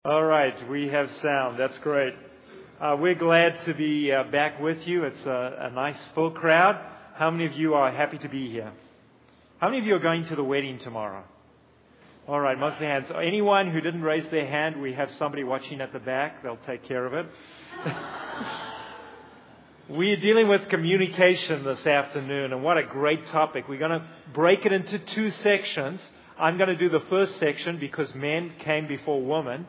All right, we have sound. That's great. We're glad to be back with you. It's a nice full crowd. How many of you are happy to be here? How many of you are going to the wedding tomorrow? All right, most of the hands. Anyone who didn't raise their hand, we have somebody watching at the back. They'll take care of it. We're dealing with communication this afternoon, and what a great topic. We're going to break it into two sections. I'm going to do the first section because men came before women.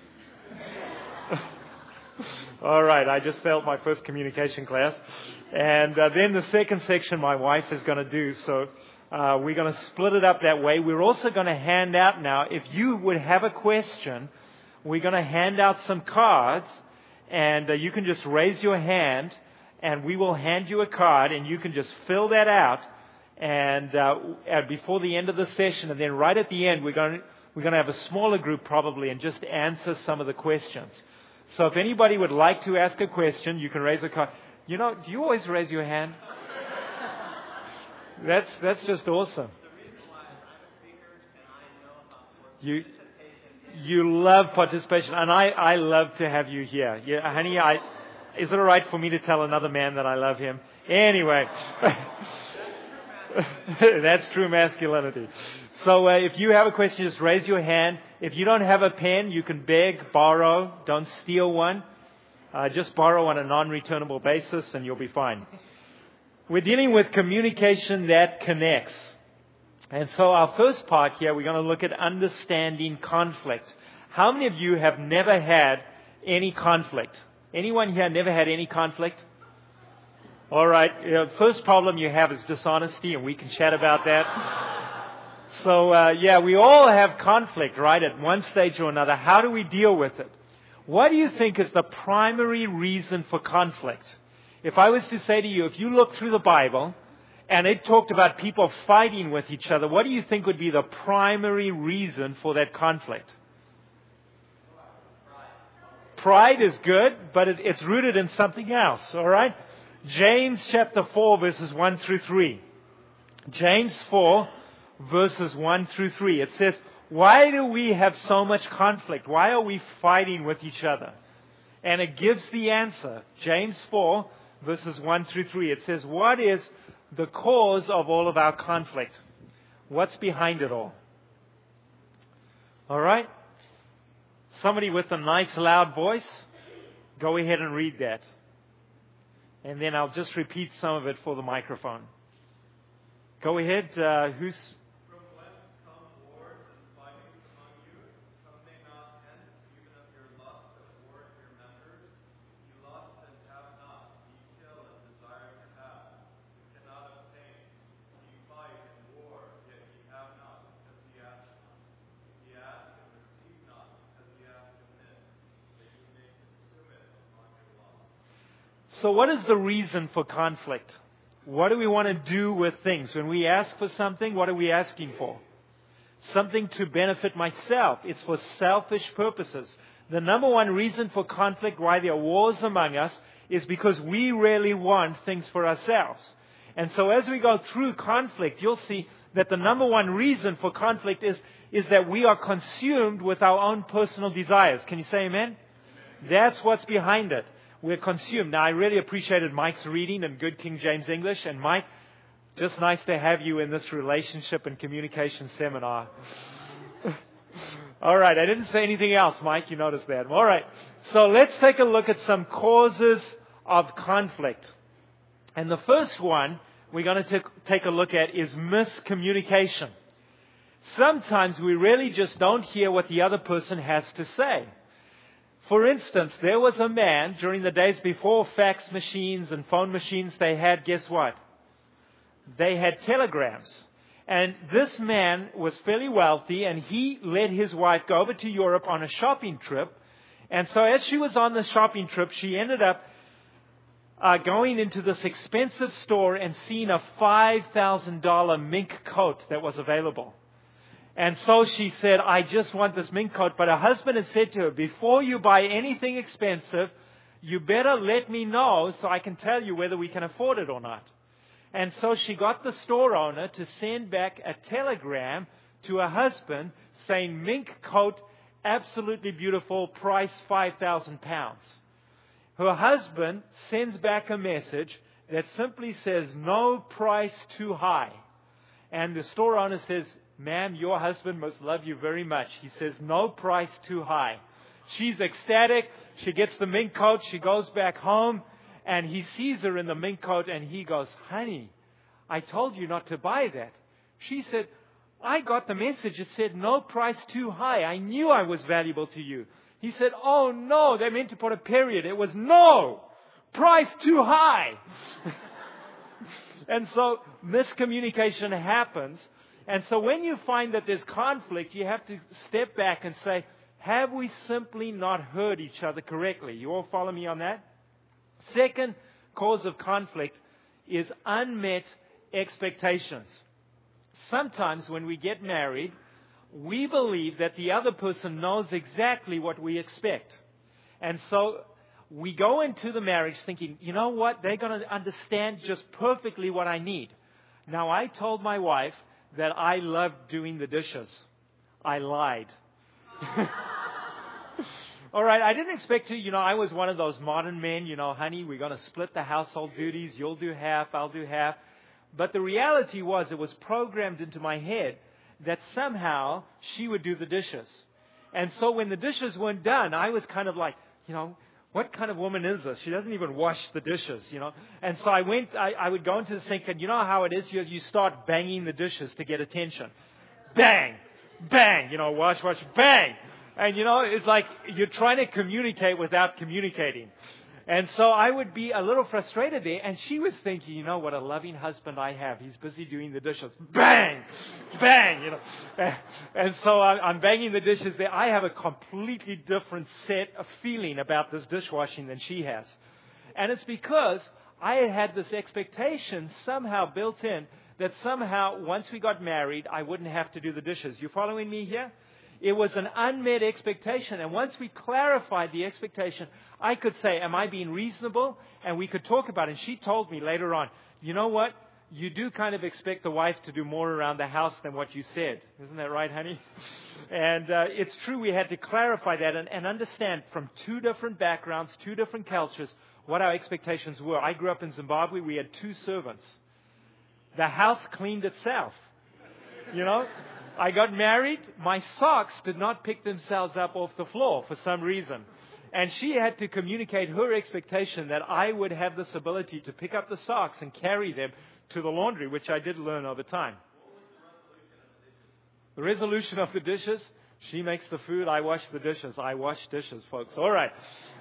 All right, I just failed my first communication class. And then the second section my wife is going to do. So we're going to split it up that way. We're also going to hand out now, if you would have a question, we're going to hand out some cards. And you can just raise your hand and we will hand you a card and you can just fill that out. And before the end of the session, and then right at the end, we're going to have a smaller group probably and just answer some of the questions. So if anybody would like to ask a question, you can raise a card. You know, do you always raise your hand? That's just awesome. You love participation, and I love to have you here. Yeah, honey, is it all right for me to tell another man that I love him? Anyway. That's true masculinity. So if you have a question, just raise your hand. If you don't have a pen, you can beg, borrow. Don't steal one. Just borrow on a non-returnable basis and you'll be fine. We're dealing with communication that connects. And so our first part here, we're going to look at understanding conflict. How many of you have never had any conflict? Anyone here never had any conflict? All right. First problem you have is dishonesty, and we can chat about that. So, we all have conflict, right, at one stage or another. How do we deal with it? What do you think is the primary reason for conflict? If I was to say to you, if you look through the Bible and it talked about people fighting with each other, what do you think would be the primary reason for that conflict? Pride is good, but it's rooted in something else, all right? James chapter 4 verses 1 through 3. James 4 verses 1 through 3. It says, why do we have so much conflict? Why are we fighting with each other? And it gives the answer. James 4 verses 1 through 3. It says, what is the cause of all of our conflict? What's behind it all? All right? Somebody with a nice loud voice, go ahead and read that. And then I'll just repeat some of it for the microphone. Go ahead. Who's... From whence come wars and fightings among you? Come they not hence, even of your lust that warred your members? You lust and have not. Ye kill and desire to have. You cannot obtain. Ye fight and war, yet ye have not, because ye ask not. Ye ask and receive not, because ye ask amiss, that ye may consume it upon your lust. So what is the reason for conflict? What do we want to do with things? When we ask for something, what are we asking for? Something to benefit myself. It's for selfish purposes. The number one reason for conflict, why there are wars among us, is because we really want things for ourselves. And so as we go through conflict, you'll see that the number one reason for conflict is that we are consumed with our own personal desires. Can you say amen? That's what's behind it. We're consumed. Now, I really appreciated Mike's reading in good King James English. And Mike, just nice to have you in this relationship and communication seminar. All right. I didn't say anything else, Mike. You noticed that. All right. So let's take a look at some causes of conflict. And the first one we're going to take a look at is miscommunication. Sometimes we really just don't hear what the other person has to say. For instance, there was a man during the days before fax machines and phone machines, they had, guess what? They had telegrams. And this man was fairly wealthy and he let his wife go over to Europe on a shopping trip. And so as she was on the shopping trip, she ended up going into this expensive store and seeing a $5,000 mink coat that was available. And so she said, I just want this mink coat. But her husband had said to her, before you buy anything expensive, you better let me know so I can tell you whether we can afford it or not. And so she got the store owner to send back a telegram to her husband saying mink coat absolutely beautiful, price £5,000. Her husband sends back a message that simply says, no price too high. And the store owner says, ma'am, your husband must love you very much. He says, no price too high. She's ecstatic. She gets the mink coat. She goes back home. And he sees her in the mink coat and he goes, honey, I told you not to buy that. She said, I got the message. It said, no price too high. I knew I was valuable to you. He said, oh no, they meant to put a period. It was no, price too high. And so miscommunication happens. And so when you find that there's conflict, you have to step back and say, have we simply not heard each other correctly? You all follow me on that? Second cause of conflict is unmet expectations. Sometimes when we get married, we believe that the other person knows exactly what we expect. And so we go into the marriage thinking, you know what? They're going to understand just perfectly what I need. Now, I told my wife that I loved doing the dishes. I lied. All right, I didn't expect to, I was one of those modern men, honey, we're going to split the household duties. You'll do half, I'll do half. But the reality was, it was programmed into my head that somehow she would do the dishes. And so when the dishes weren't done, I was kind of like, what kind of woman is this? She doesn't even wash the dishes, And so I would go into the sink, and you know how it is? You start banging the dishes to get attention. Bang! Bang! Wash, bang! And it's like you're trying to communicate without communicating. And so I would be a little frustrated there. And she was thinking, what a loving husband I have. He's busy doing the dishes. Bang! Bang! And so I'm banging the dishes there. I have a completely different set of feeling about this dishwashing than she has. And it's because I had this expectation somehow built in that somehow once we got married, I wouldn't have to do the dishes. You following me here? It was an unmet expectation. And once we clarified the expectation, I could say, am I being reasonable? And we could talk about it. And she told me later on, you know what? You do kind of expect the wife to do more around the house than what you said. Isn't that right, honey? And it's true, we had to clarify that and understand from two different backgrounds, two different cultures, what our expectations were. I grew up in Zimbabwe. We had 2 servants. The house cleaned itself. I got married. My socks did not pick themselves up off the floor for some reason. And she had to communicate her expectation that I would have this ability to pick up the socks and carry them to the laundry, which I did learn over time. The resolution of the dishes? She makes the food, I wash the dishes. I wash dishes, folks. All right.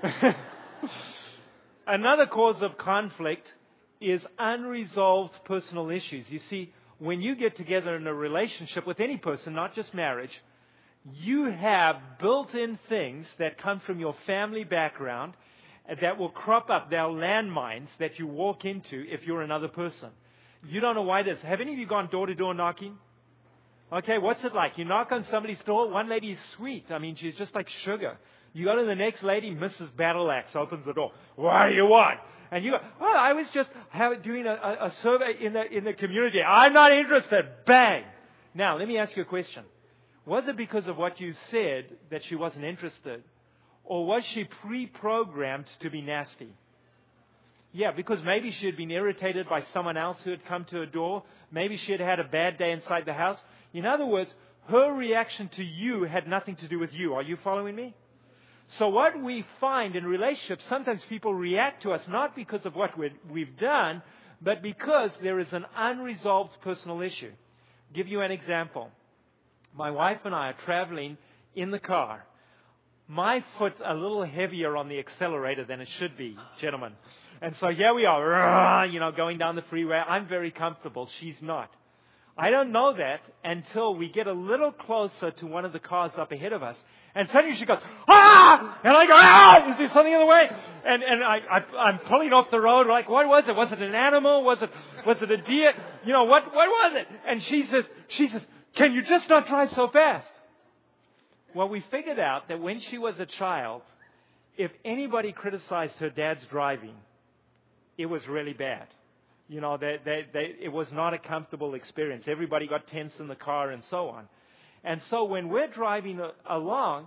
Another cause of conflict is unresolved personal issues. You see, when you get together in a relationship with any person, not just marriage, you have built-in things that come from your family background that will crop up. There are landmines that you walk into if you're another person. You don't know why this. Have any of you gone door-to-door knocking? Okay, what's it like? You knock on somebody's door. One lady is sweet. She's just like sugar. You go to the next lady, Mrs. Battleaxe opens the door. What do you want? And you go, well, I was just doing a survey in the community. I'm not interested. Bang. Now, let me ask you a question. Was it because of what you said that she wasn't interested? Or was she pre-programmed to be nasty? Yeah, because maybe she had been irritated by someone else who had come to her door. Maybe she had had a bad day inside the house. In other words, her reaction to you had nothing to do with you. Are you following me? So what we find in relationships, sometimes people react to us not because of what we've done, but because there is an unresolved personal issue. I'll give you an example. My wife and I are traveling in the car. My foot's a little heavier on the accelerator than it should be, gentlemen. And so here we are, going down the freeway. I'm very comfortable. She's not. I don't know that until we get a little closer to one of the cars up ahead of us. And suddenly she goes, ah! And I go, ah! Is there something in the way? And I'm pulling off the road. Like, what was it? Was it an animal? Was it a deer? What was it? And she says, can you just not drive so fast? Well, we figured out that when she was a child, if anybody criticized her dad's driving, it was really bad. It was not a comfortable experience. Everybody got tense in the car and so on. And so when we're driving along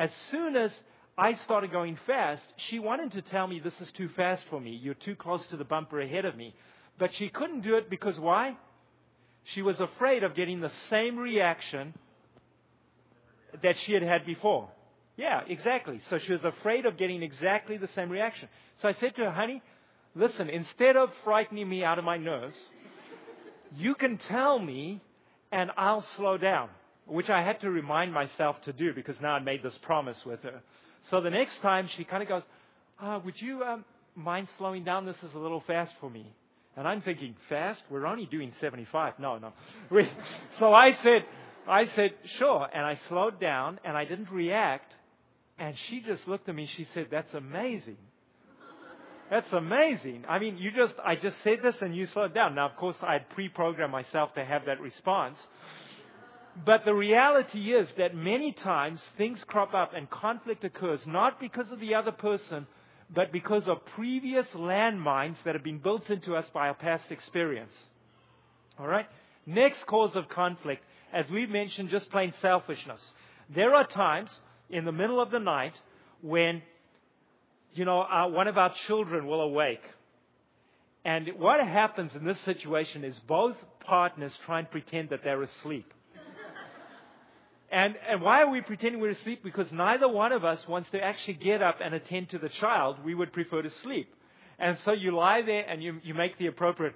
as soon as I started going fast, she wanted to tell me, this is too fast for me. You're too close to the bumper ahead of me. But she couldn't do it because why? She was afraid of getting the same reaction that she had had before. Yeah, exactly. So she was afraid of getting exactly the same reaction. So I said to her, honey, listen, instead of frightening me out of my nerves, you can tell me and I'll slow down, which I had to remind myself to do because now I made this promise with her. So the next time she kind of goes, would you mind slowing down? This is a little fast for me. And I'm thinking, fast? We're only doing 75. No. So I said, sure. And I slowed down and I didn't react. And she just looked at me. She said, that's amazing. That's amazing. I mean, I just said this and you slowed down. Now, of course, I had pre-programmed myself to have that response. But the reality is that many times things crop up and conflict occurs, not because of the other person, but because of previous landmines that have been built into us by our past experience. All right? Next cause of conflict, as we've mentioned, just plain selfishness. There are times in the middle of the night when, one of our children will awake. And what happens in this situation is both partners try and pretend that they're asleep. And why are we pretending we're asleep? Because neither one of us wants to actually get up and attend to the child. We would prefer to sleep. And so you lie there and you make the appropriate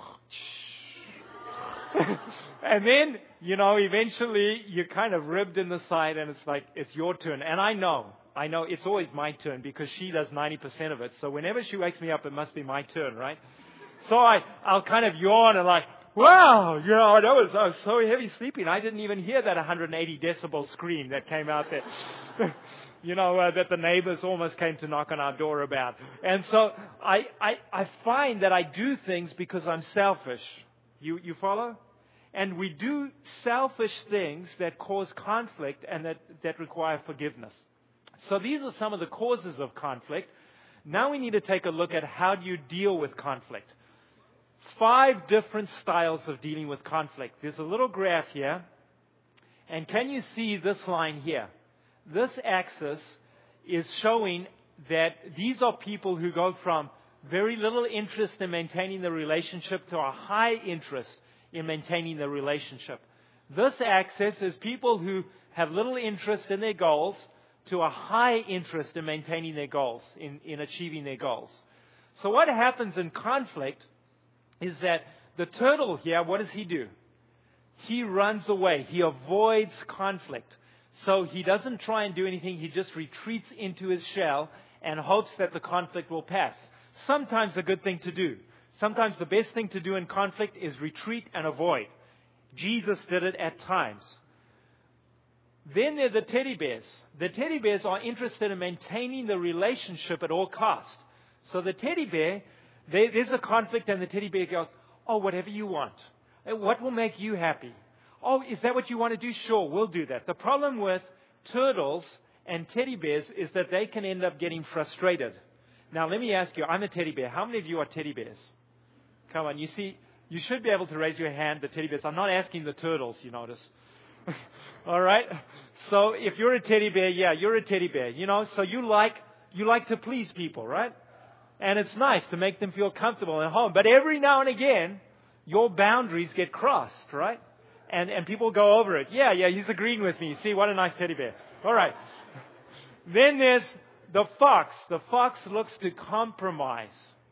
and then, eventually you're kind of ribbed in the side and it's like, it's your turn. And I know it's always my turn because she does 90% of it. So whenever she wakes me up, it must be my turn, right? So I'll kind of yawn and like, wow, I was so heavy sleeping. I didn't even hear that 180 decibel scream that came out there. That the neighbors almost came to knock on our door about. And so I find that I do things because I'm selfish. You follow? And we do selfish things that cause conflict and that require forgiveness. So these are some of the causes of conflict. Now we need to take a look at how do you deal with conflict. 5 different styles of dealing with conflict. There's a little graph here. And can you see this line here? This axis is showing that these are people who go from very little interest in maintaining the relationship to a high interest in maintaining the relationship. This axis is people who have little interest in their goals to a high interest in maintaining their goals, in achieving their goals. So what happens in conflict is that the turtle here, what does he do? He runs away. He avoids conflict. So he doesn't try and do anything. He just retreats into his shell and hopes that the conflict will pass. Sometimes a good thing to do. Sometimes the best thing to do in conflict is retreat and avoid. Jesus did it at times. Then there are the teddy bears. The teddy bears are interested in maintaining the relationship at all costs. So the teddy bear, there's a conflict and the teddy bear goes, oh, whatever you want. What will make you happy? Oh, is that what you want to do? Sure, we'll do that. The problem with turtles and teddy bears is that they can end up getting frustrated. Now, let me ask you, I'm a teddy bear. How many of you are teddy bears? Come on, you see, you should be able to raise your hand, the teddy bears. I'm not asking the turtles, you notice. All right? So if you're a teddy bear, yeah, you're a teddy bear. So you like to please people, right? And it's nice to make them feel comfortable at home. But every now and again, your boundaries get crossed, right? And people go over it. Yeah, he's agreeing with me. See, what a nice teddy bear. All right. Then there's the fox. The fox looks to compromise.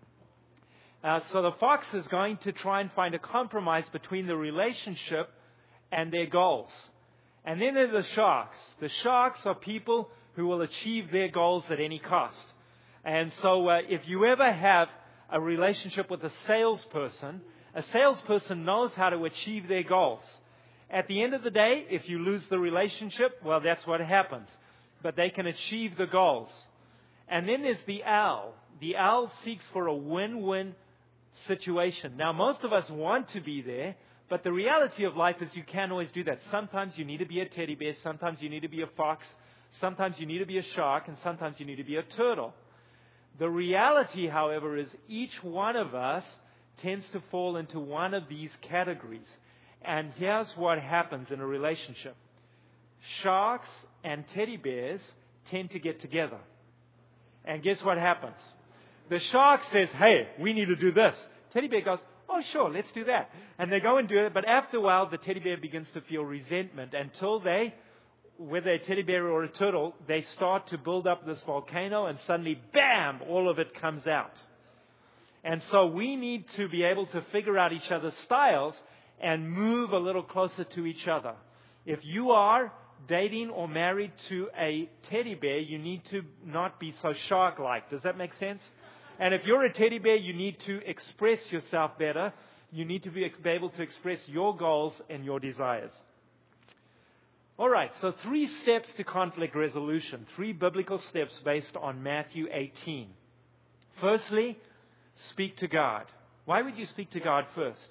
So the fox is going to try and find a compromise between the relationship and their goals. And then there are the sharks. The sharks are people who will achieve their goals at any cost. And so if you ever have a relationship with a salesperson knows how to achieve their goals. At the end of the day, if you lose the relationship, well, that's what happens. But they can achieve the goals. And then there's the owl. The owl seeks for a win-win situation. Now, most of us want to be there, but the reality of life is you can't always do that. Sometimes you need to be a teddy bear, sometimes you need to be a fox, sometimes you need to be a shark, and sometimes you need to be a turtle. The reality, however, is each one of us tends to fall into one of these categories. And here's what happens in a relationship. Sharks and teddy bears tend to get together. And guess what happens? The shark says, hey, we need to do this. Teddy bear goes, oh, sure, let's do that. And they go and do it. But after a while, the teddy bear begins to feel resentment until they, whether a teddy bear or a turtle, they start to build up this volcano and suddenly, bam, all of it comes out. And so we need to be able to figure out each other's styles and move a little closer to each other. If you are dating or married to a teddy bear, you need to not be so shark-like. Does that make sense? And if you're a teddy bear, you need to express yourself better. You need to be able to express your goals and your desires. All right, so 3 steps to conflict resolution. 3 biblical steps based on Matthew 18. Firstly, speak to God. Why would you speak to God first?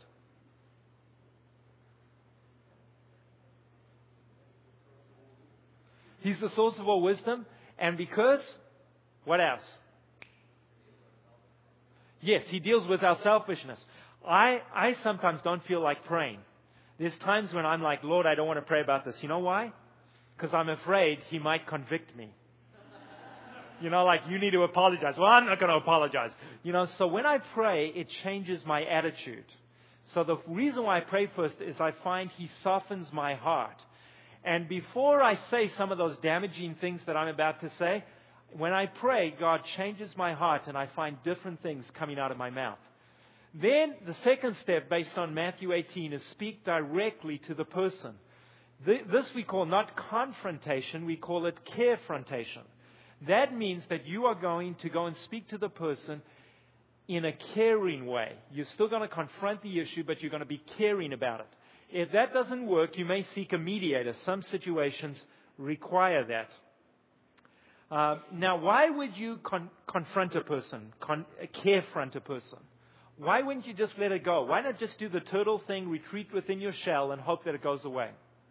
He's the source of all wisdom. And because, what else? Yes, He deals with our selfishness. I sometimes don't feel like praying. There's times when I'm like, Lord, I don't want to pray about this. You know why? Because I'm afraid He might convict me. Like, you need to apologize. Well, I'm not going to apologize. So when I pray, it changes my attitude. So the reason why I pray first is I find He softens my heart. And before I say some of those damaging things that I'm about to say, when I pray, God changes my heart and I find different things coming out of my mouth. Then the second step based on Matthew 18 is speak directly to the person. This we call not confrontation, we call it carefrontation. That means that you are going to go and speak to the person in a caring way. You're still going to confront the issue, but you're going to be caring about it. If that doesn't work, you may seek a mediator. Some situations require that. Now, why would you confront a person, carefront a person? Why wouldn't you just let it go? Why not just do the turtle thing, retreat within your shell, and hope that it goes away?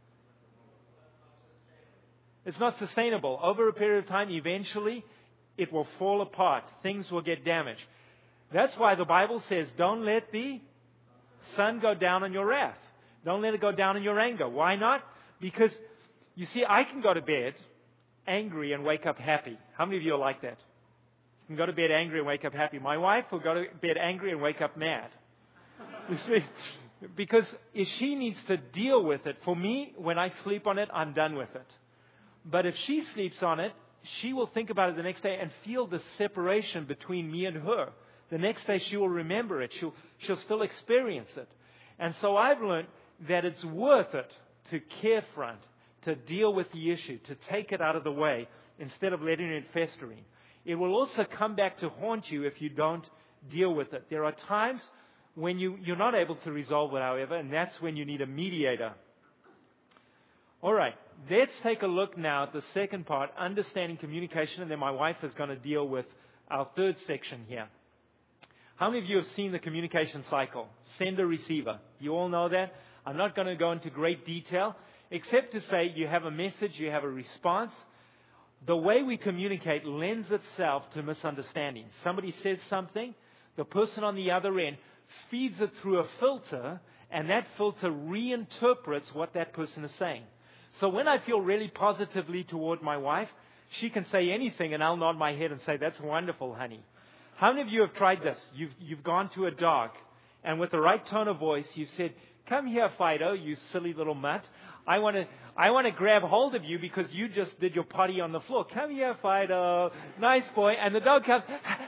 It's not sustainable. Over a period of time, eventually, it will fall apart. Things will get damaged. That's why the Bible says, don't let the sun go down on your wrath. Don't let it go down in your anger. Why not? Because, you see, I can go to bed angry and wake up happy. How many of you are like that? You can go to bed angry and wake up happy. My wife will go to bed angry and wake up mad. You see, because if she needs to deal with it, for me, when I sleep on it, I'm done with it. But if she sleeps on it, she will think about it the next day and feel the separation between me and her. The next day she will remember it. She'll still experience it. And so I've learned that it's worth it to carefront, to deal with the issue, to take it out of the way instead of letting it festering. It will also come back to haunt you if you don't deal with it. There are times when you're not able to resolve it, however, and that's when you need a mediator. All right, let's take a look now at the second part, understanding communication, and then my wife is going to deal with our third section here. How many of you have seen the communication cycle? Sender-receiver. You all know that? I'm not going to go into great detail, except to say you have a message, you have a response. The way we communicate lends itself to misunderstanding. Somebody says something, the person on the other end feeds it through a filter, and that filter reinterprets what that person is saying. So when I feel really positively toward my wife, she can say anything, and I'll nod my head and say, "That's wonderful, honey." How many of you have tried this? You've gone to a dog, and with the right tone of voice, you've said, "Come here, Fido, you silly little mutt. I want to grab hold of you because you just did your potty on the floor. Come here, Fido. Nice boy." And the dog comes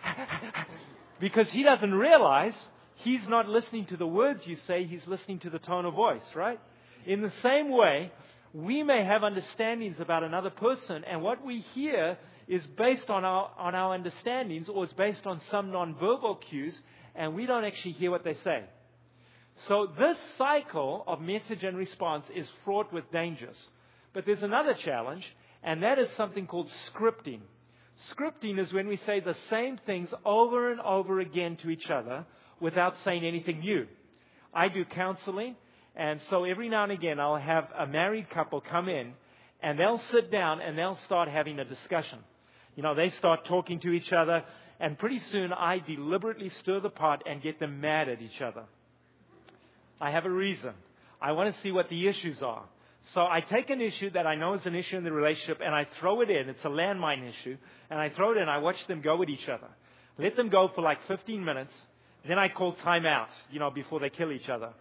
because he doesn't realize he's not listening to the words you say. He's listening to the tone of voice, right? In the same way, we may have understandings about another person, and what we hear is based on our understandings, or it's based on some nonverbal cues, and we don't actually hear what they say. So this cycle of message and response is fraught with dangers. But there's another challenge, and that is something called scripting. Scripting is when we say the same things over and over again to each other without saying anything new. I do counseling, and so every now and again I'll have a married couple come in, and they'll sit down and they'll start having a discussion. They start talking to each other, and pretty soon I deliberately stir the pot and get them mad at each other. I have a reason. I want to see what the issues are. So I take an issue that I know is an issue in the relationship and I throw it in. It's a landmine issue. And I throw it in. I watch them go at each other. Let them go for like 15 minutes. Then I call time out, before they kill each other.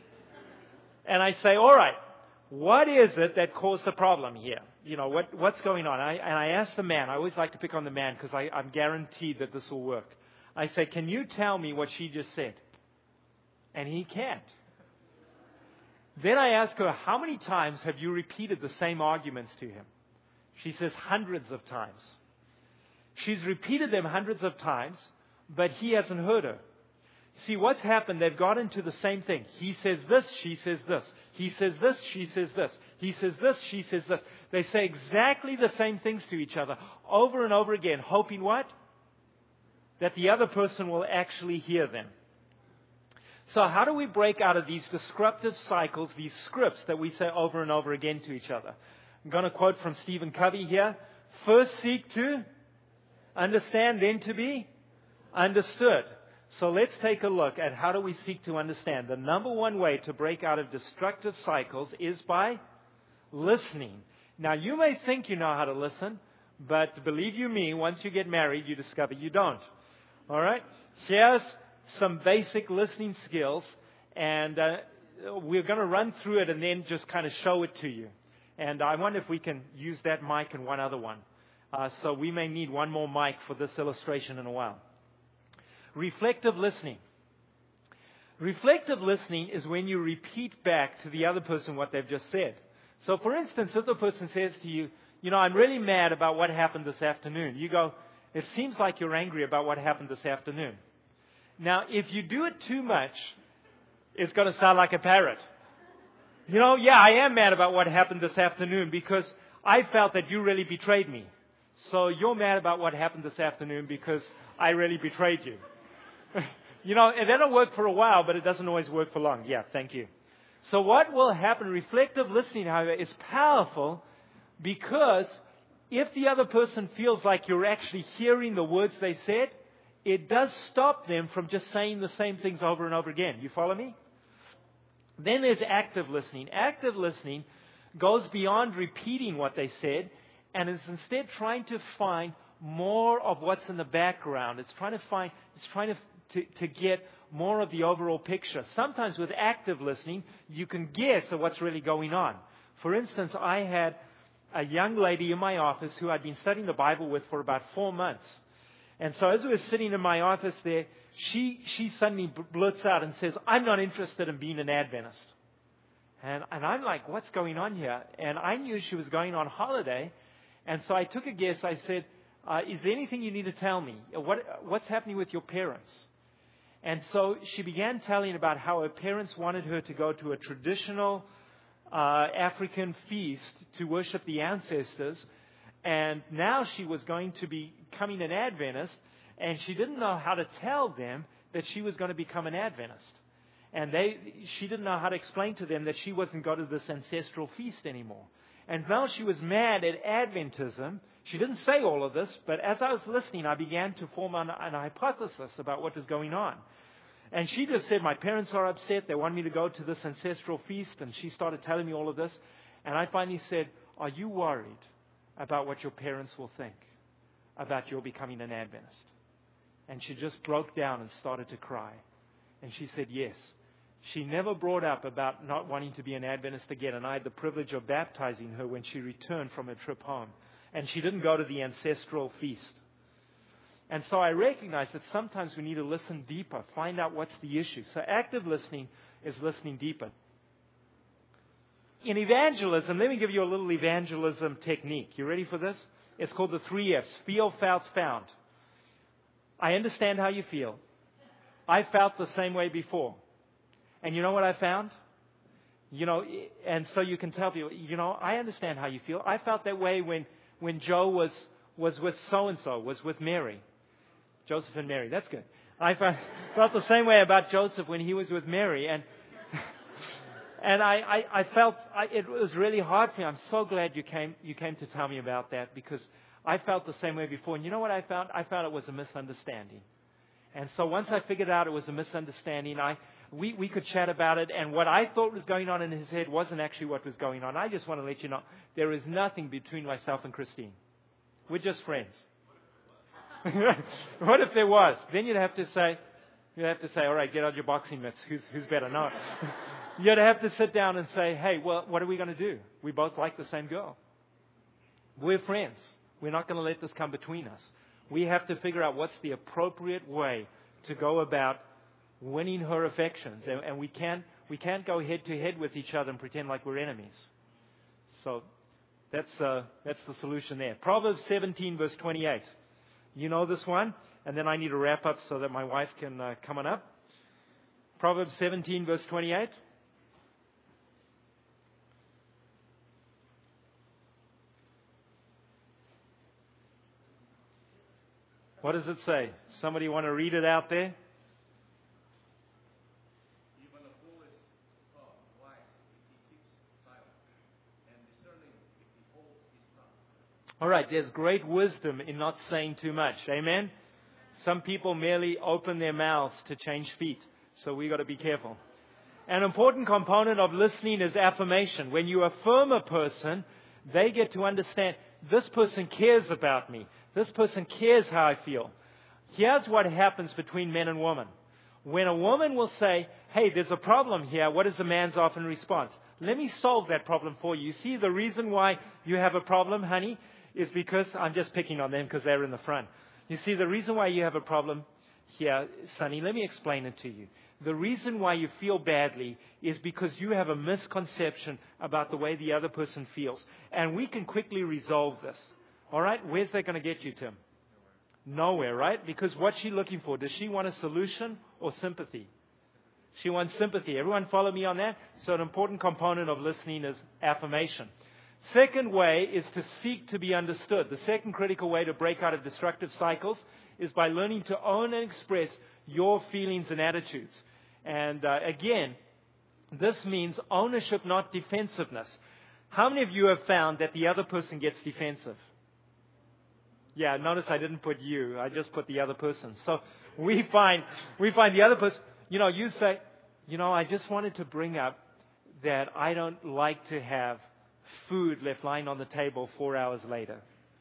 And I say, all right, what is it that caused the problem here? What's going on? And I ask the man. I always like to pick on the man because I'm guaranteed that this will work. I say, can you tell me what she just said? And he can't. Then I ask her, how many times have you repeated the same arguments to him? She says hundreds of times. She's repeated them hundreds of times, but he hasn't heard her. See, what's happened, they've got into the same thing. He says this, she says this. He says this, she says this. He says this, she says this. They say exactly the same things to each other over and over again, hoping what? That the other person will actually hear them. So how do we break out of these disruptive cycles, these scripts that we say over and over again to each other? I'm going to quote from Stephen Covey here. First seek to understand, then to be understood. So let's take a look at how do we seek to understand. The number one way to break out of destructive cycles is by listening. Now, you may think you know how to listen, but believe you me, once you get married, you discover you don't. All right? Here's some basic listening skills, and we're going to run through it and then just kind of show it to you. And I wonder if we can use that mic and one other one. So we may need one more mic for this illustration in a while. Reflective listening. Reflective listening is when you repeat back to the other person what they've just said. So, for instance, if the person says to you, I'm really mad about what happened this afternoon. You go, it seems like you're angry about what happened this afternoon. Now, if you do it too much, it's going to sound like a parrot. I am mad about what happened this afternoon because I felt that you really betrayed me. So you're mad about what happened this afternoon because I really betrayed you. And that'll work for a while, but it doesn't always work for long. Yeah, thank you. So what will happen, reflective listening, however, is powerful because if the other person feels like you're actually hearing the words they said, it does stop them from just saying the same things over and over again. You follow me? Then there's active listening. Active listening goes beyond repeating what they said and is instead trying to find more of what's in the background. It's trying to get more of the overall picture. Sometimes with active listening, you can guess at what's really going on. For instance, I had a young lady in my office who I'd been studying the Bible with for about 4 months. And so as we were sitting in my office there, she suddenly blurts out and says, I'm not interested in being an Adventist. And I'm like, what's going on here? And I knew she was going on holiday. And so I took a guess. I said, is there anything you need to tell me? What's happening with your parents? And so she began telling about how her parents wanted her to go to a traditional African feast to worship the ancestors. And now she was going to be becoming an Adventist, and she didn't know how to tell them that she was going to become an Adventist. And she didn't know how to explain to them that she wasn't going to this ancestral feast anymore. And now she was mad at Adventism. She didn't say all of this, but as I was listening, I began to form an hypothesis about what was going on. And she just said, my parents are upset. They want me to go to this ancestral feast. And she started telling me all of this. And I finally said, are you worried about what your parents will think about your becoming an Adventist? And she just broke down and started to cry. And she said, yes. She never brought up about not wanting to be an Adventist again. And I had the privilege of baptizing her when she returned from her trip home. And she didn't go to the ancestral feast. And so I recognize that sometimes we need to listen deeper, find out what's the issue. So active listening is listening deeper. In evangelism, let me give you a little evangelism technique. You ready for this? It's called the 3 F's. Feel, felt, found. I understand how you feel. I felt the same way before. And you know what I found? And so you can tell people, I understand how you feel. I felt that way when Joe was with so-and-so, was with Mary. Joseph and Mary. That's good. I felt the same way about Joseph when he was with Mary. And I felt it was really hard for me. I'm so glad you came to tell me about that because I felt the same way before. And you know what I found? I found it was a misunderstanding. And so once I figured out it was a misunderstanding, we could chat about it, and what I thought was going on in his head wasn't actually what was going on. I just want to let you know, there is nothing between myself and Christine. We're just friends. What if there was? Then you'd have to say, all right, get out your boxing mitts. Who's better? No. You'd have to sit down and say, hey, well, what are we going to do? We both like the same girl. We're friends. We're not going to let this come between us. We have to figure out what's the appropriate way to go about winning her affections. And we can't go head to head with each other and pretend like we're enemies. So that's the solution there. Proverbs 17, verse 28. You know this one? And then I need to wrap up so that my wife can come on up. Proverbs 17, verse 28. What does it say? Somebody want to read it out there? Even a fool is wise if he keeps silent, and discerning if he holds his tongue. All right, there's great wisdom in not saying too much. Amen? Some people merely open their mouths to change feet, so we've got to be careful. An important component of listening is affirmation. When you affirm a person, they get to understand, this person cares about me. This person cares how I feel. Here's what happens between men and women. When a woman will say, hey, there's a problem here, what is the man's often response? Let me solve that problem for you. You see, the reason why you have a problem, honey, is because, I'm just picking on them because they're in the front. You see, the reason why you have a problem here, Sonny, let me explain it to you. The reason why you feel badly is because you have a misconception about the way the other person feels. And we can quickly resolve this. All right? Where's that going to get you, Tim? Nowhere, right? Because what's she looking for? Does she want a solution or sympathy? She wants sympathy. Everyone follow me on that? So an important component of listening is affirmation. Second way is to seek to be understood. The second critical way to break out of destructive cycles is by learning to own and express your feelings and attitudes. And again, this means ownership, not defensiveness. How many of you have found that the other person gets defensive? Yeah, notice I didn't put you. I just put the other person. So we find the other person, you say, I just wanted to bring up that I don't like to have food left lying on the table 4 hours later.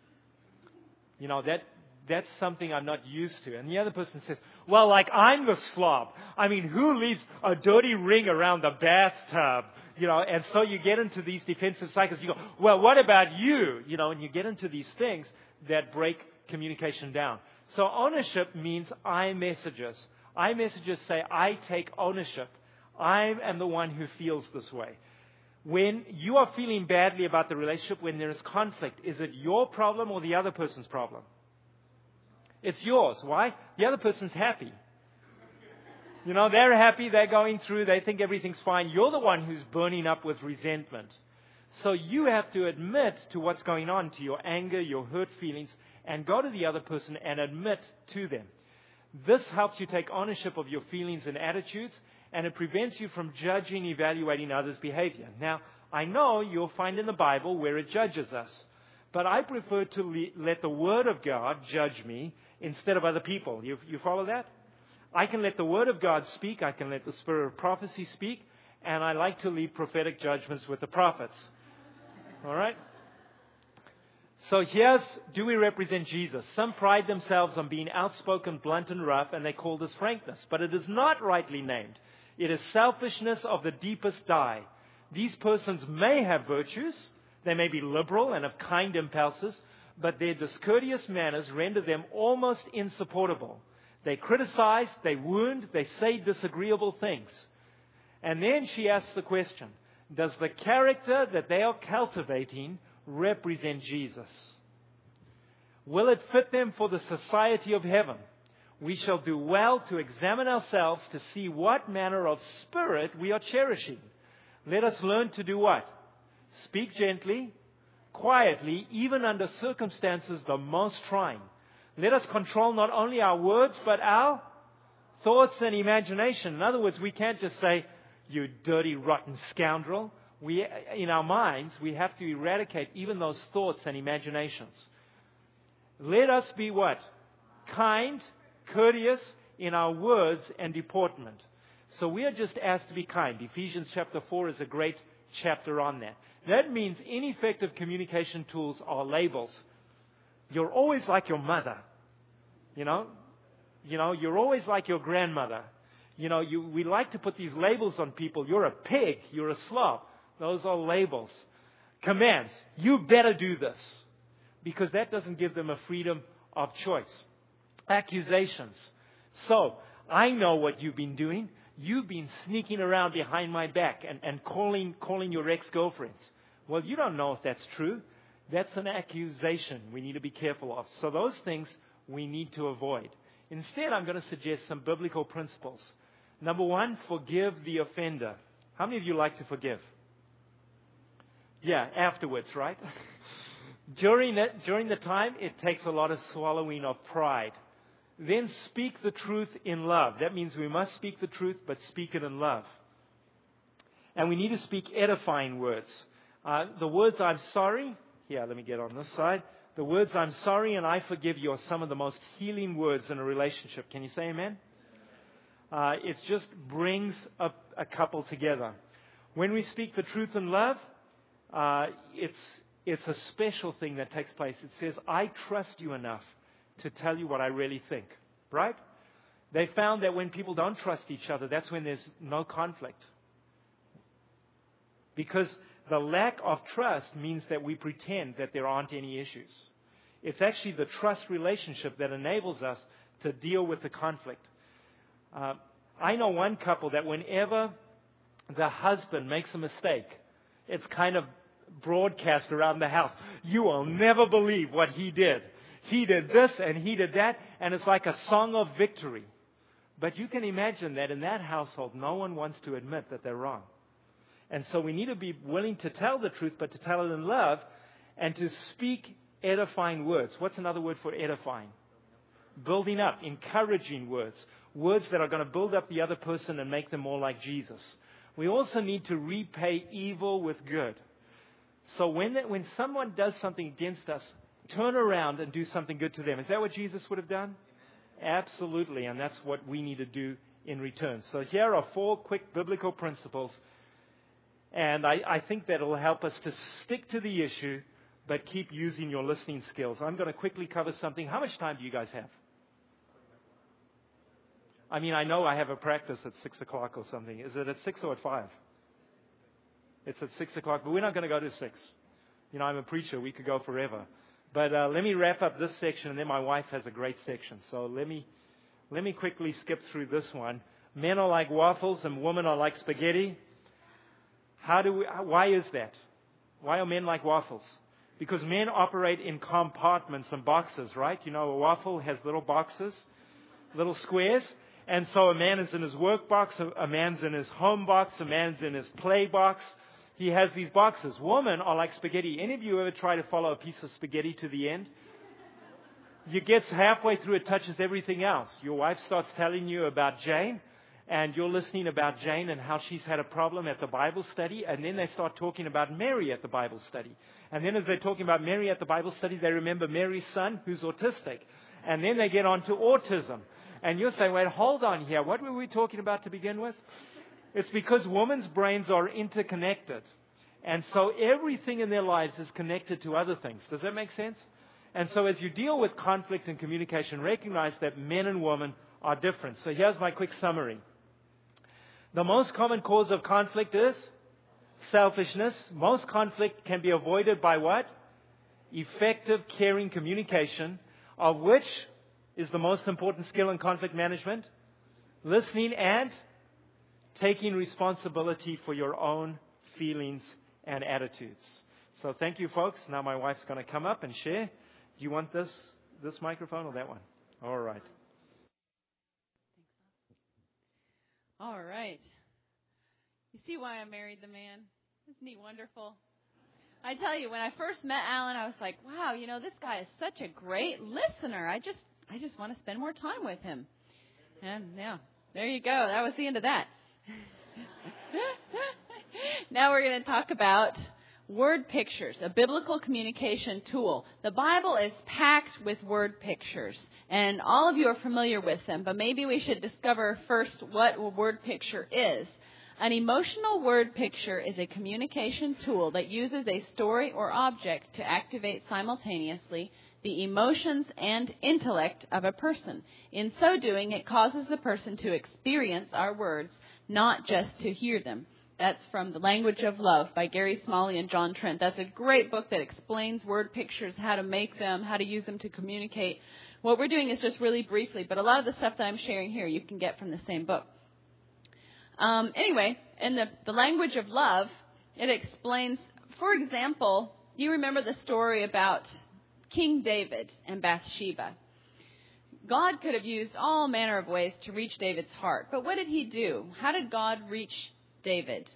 That's something I'm not used to. And the other person says, well, like I'm the slob. I mean, who leaves a dirty ring around the bathtub? And so you get into these defensive cycles. You go, well, what about you? And you get into these things that break communication down. So ownership means I messages. I messages say, I take ownership. I am the one who feels this way. When you are feeling badly about the relationship, when there is conflict, is it your problem or the other person's problem? It's yours. Why? The other person's happy. They're happy, they're going through, they think everything's fine. You're the one who's burning up with resentment. So you have to admit to what's going on, to your anger, your hurt feelings, and go to the other person and admit to them. This helps you take ownership of your feelings and attitudes, and it prevents you from judging, evaluating others' behavior. Now, I know you'll find in the Bible where it judges us, but I prefer to let the Word of God judge me instead of other people. You follow that? I can let the Word of God speak, I can let the Spirit of prophecy speak, and I like to leave prophetic judgments with the prophets. All right? So do we represent Jesus? Some pride themselves on being outspoken, blunt and rough, and they call this frankness. But it is not rightly named. It is selfishness of the deepest dye. These persons may have virtues. They may be liberal and have kind impulses, but their discourteous manners render them almost insupportable. They criticize, they wound, they say disagreeable things. And then she asks the question, does the character that they are cultivating represent Jesus? Will it fit them for the society of heaven? We shall do well to examine ourselves to see what manner of spirit we are cherishing. Let us learn to do what? Speak gently, quietly, even under circumstances the most trying. Let us control not only our words, but our thoughts and imagination. In other words, we can't just say, you dirty, rotten scoundrel. In our minds, we have to eradicate even those thoughts and imaginations. Let us be what? Kind, courteous in our words and deportment. So we are just asked to be kind. Ephesians chapter 4 is a great chapter on that. That means ineffective communication tools are labels. You're always like your mother. You're always like your grandmother. We like to put these labels on people. You're a pig. You're a slob. Those are labels. Commands. You better do this. Because that doesn't give them a freedom of choice. Accusations. So, I know what you've been doing. You've been sneaking around behind my back and calling your ex-girlfriends. Well, you don't know if that's true. That's an accusation we need to be careful of. So those things we need to avoid. Instead, I'm going to suggest some biblical principles. Number one, forgive the offender. How many of you like to forgive? Yeah, afterwards, right? During the time, it takes a lot of swallowing of pride. Then speak the truth in love. That means we must speak the truth, but speak it in love. And we need to speak edifying words. The words "I'm sorry," here, let me get on this side. The words "I'm sorry" and "I forgive you" are some of the most healing words in a relationship. Can you say amen? It just brings a couple together. When we speak the truth in love, it's a special thing that takes place. It says, "I trust you enough to tell you what I really think." Right? They found that when people don't trust each other, that's when there's no conflict. Because the lack of trust means that we pretend that there aren't any issues. It's actually the trust relationship that enables us to deal with the conflict. I know one couple that whenever the husband makes a mistake, it's kind of broadcast around the house. You will never believe what he did. He did this and he did that, and it's like a song of victory. But you can imagine that in that household, no one wants to admit that they're wrong. And so we need to be willing to tell the truth, but to tell it in love, and to speak edifying words. What's another word for edifying? Building up, encouraging words. Words that are going to build up the other person and make them more like Jesus. We also need to repay evil with good. So when someone does something against us, turn around and do something good to them. Is that what Jesus would have done? Absolutely, and that's what we need to do in return. So here are 4 quick biblical principles, and I think that will help us to stick to the issue, but keep using your listening skills. I'm going to quickly cover something. How much time do you guys have? I mean, I know I have a practice at 6 o'clock or something. Is it at 6 or at 5? It's at 6 o'clock, but we're not going to go to 6. I'm a preacher. We could go forever. But let me wrap up this section, and then my wife has a great section. So let me quickly skip through this one. Men are like waffles, and women are like spaghetti. Why is that? Why are men like waffles? Because men operate in compartments and boxes, right? A waffle has little boxes, little squares. And so a man is in his work box, a man's in his home box, a man's in his play box. He has these boxes. Women are like spaghetti. Any of you ever try to follow a piece of spaghetti to the end? You get halfway through, it touches everything else. Your wife starts telling you about Jane, and you're listening about Jane and how she's had a problem at the Bible study, and then they start talking about Mary at the Bible study. And then as they're talking about Mary at the Bible study, they remember Mary's son, who's autistic. And then they get on to autism. And you're saying, wait, hold on here. What were we talking about to begin with? It's because women's brains are interconnected. And so everything in their lives is connected to other things. Does that make sense? And so as you deal with conflict and communication, recognize that men and women are different. So here's my quick summary. The most common cause of conflict is selfishness. Most conflict can be avoided by what? Effective, caring communication, of which is the most important skill in conflict management? Listening and taking responsibility for your own feelings and attitudes. So thank you, folks. Now my wife's going to come up and share. Do you want this microphone or that one? All right. All right. You see why I married the man? Isn't he wonderful? I tell you, when I first met Alan, I was like, wow, this guy is such a great listener. I just want to spend more time with him. And yeah, there you go. That was the end of that. Now we're going to talk about Word pictures, a biblical communication tool. The Bible is packed with word pictures, and all of you are familiar with them, but maybe we should discover first what a word picture is. An emotional word picture is a communication tool that uses a story or object to activate simultaneously the emotions and intellect of a person. In so doing, it causes the person to experience our words, not just to hear them. That's from The Language of Love by Gary Smalley and John Trent. That's a great book that explains word pictures, how to make them, how to use them to communicate. What we're doing is just really briefly, but a lot of the stuff that I'm sharing here you can get from the same book. Anyway, in the Language of Love, it explains, for example, you remember the story about King David and Bathsheba. God could have used all manner of ways to reach David's heart, but what did he do? How did God reach David?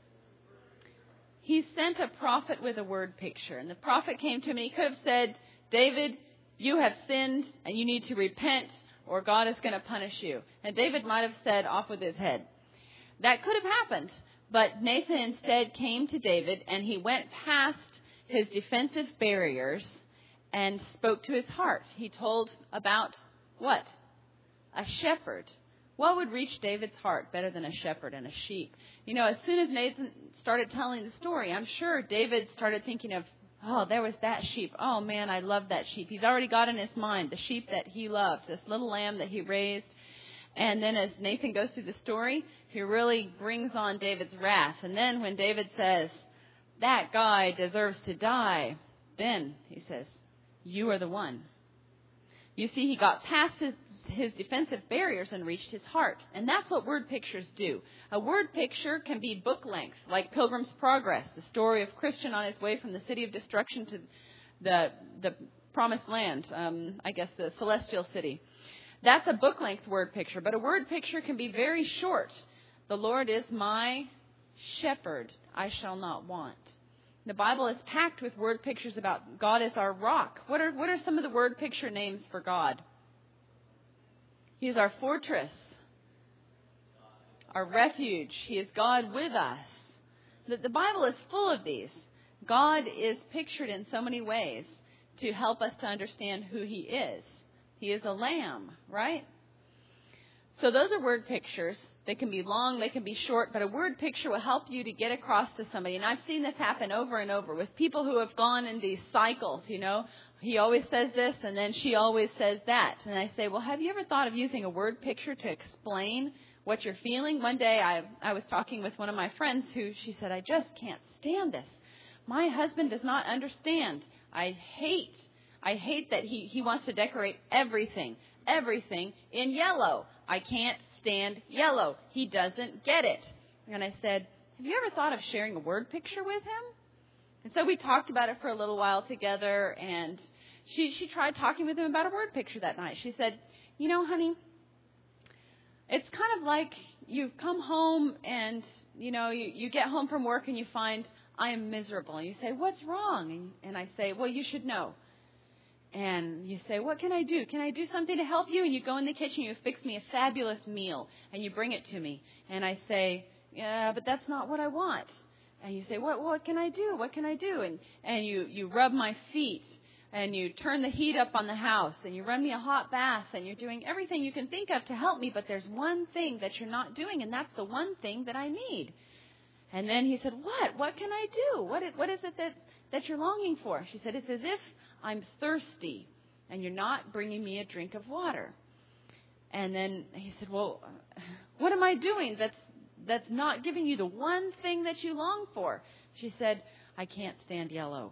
He sent a prophet with a word picture, and the prophet came to him and he could have said, David, you have sinned and you need to repent or God is going to punish you. And David might have said, off with his head. That could have happened, but Nathan instead came to David and he went past his defensive barriers and spoke to his heart. He told about what? A shepherd. What would reach David's heart better than a shepherd and a sheep? You know, as soon as Nathan started telling the story, I'm sure David started thinking of, oh, there was that sheep. Oh, man, I love that sheep. He's already got in his mind the sheep that he loved, this little lamb that he raised. And then as Nathan goes through the story, he really brings on David's wrath. And then when David says, that guy deserves to die, then he says, you are the one. You see, he got past his defensive barriers and reached his heart. And that's what word pictures do. A word picture can be book length, like Pilgrim's Progress, the story of Christian on his way from the city of destruction to the promised land, I guess the celestial city. That's a book length word picture. But a word picture can be very short. The Lord is my shepherd, I shall not want. The Bible is packed with word pictures about God as our rock. What are some of the word picture names for God? He is our fortress, our refuge. He is God with us. The Bible is full of these. God is pictured in so many ways to help us to understand who He is. He is a lamb, right? So those are word pictures. They can be long, they can be short, but a word picture will help you to get across to somebody. And I've seen this happen over and over with people who have gone in these cycles, you know. He always says this and then she always says that. And I say, well, have you ever thought of using a word picture to explain what you're feeling? One day I was talking with one of my friends she said, I just can't stand this. My husband does not understand. I hate that he wants to decorate everything in yellow. I can't stand yellow. He doesn't get it. And I said, have you ever thought of sharing a word picture with him? And so we talked about it for a little while together, and she tried talking with him about a word picture that night. She said, you know, honey, it's kind of like you've come home and, you know, you get home from work and you find I am miserable. And you say, what's wrong? And I say, well, you should know. And you say, what can I do? Can I do something to help you? And you go in the kitchen, you fix me a fabulous meal, and you bring it to me. And I say, yeah, but that's not what I want. And you say, what can I do? What can I do? And you rub my feet, and you turn the heat up on the house, and you run me a hot bath, and you're doing everything you can think of to help me, but there's one thing that you're not doing, and that's the one thing that I need. And then he said, what? What can I do? What is it that you're longing for? She said, it's as if I'm thirsty and you're not bringing me a drink of water. And then he said, well, what am I doing that's not giving you the one thing that you long for? She said, I can't stand yellow.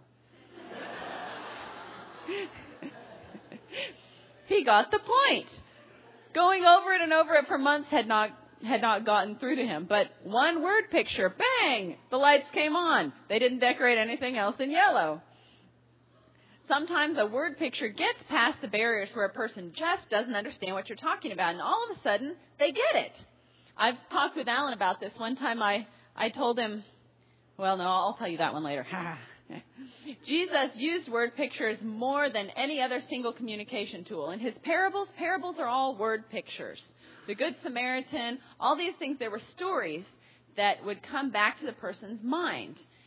He got the point. Going over it and over it for months had not gotten through to him. But one word picture, bang, the lights came on. They didn't decorate anything else in yellow. Sometimes a word picture gets past the barriers where a person just doesn't understand what you're talking about, and all of a sudden, they get it. I've talked with Alan about this. One time I told him, well, no, I'll tell you that one later. Jesus used word pictures more than any other single communication tool. In his parables are all word pictures. The Good Samaritan, all these things, there were stories that would come back to the person's mind.